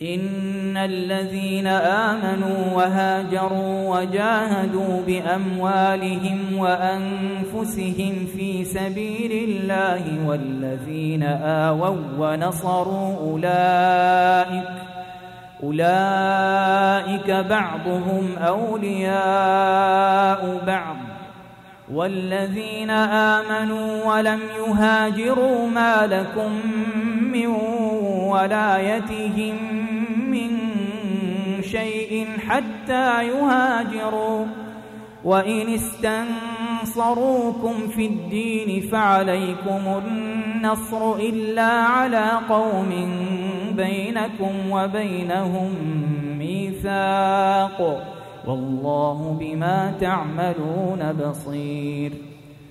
إن الذين آمنوا وهاجروا وجاهدوا بأموالهم وأنفسهم في سبيل الله والذين آووا ونصروا أولئك بعضهم أولياء بعض والذين آمنوا ولم يهاجروا ما لكم من ولايتهم من شيء حتى يهاجروا وإن استنصروكم في الدين فعليكم النصر إلا على قوم بينكم وبينهم ميثاق والله بما تعملون بصير.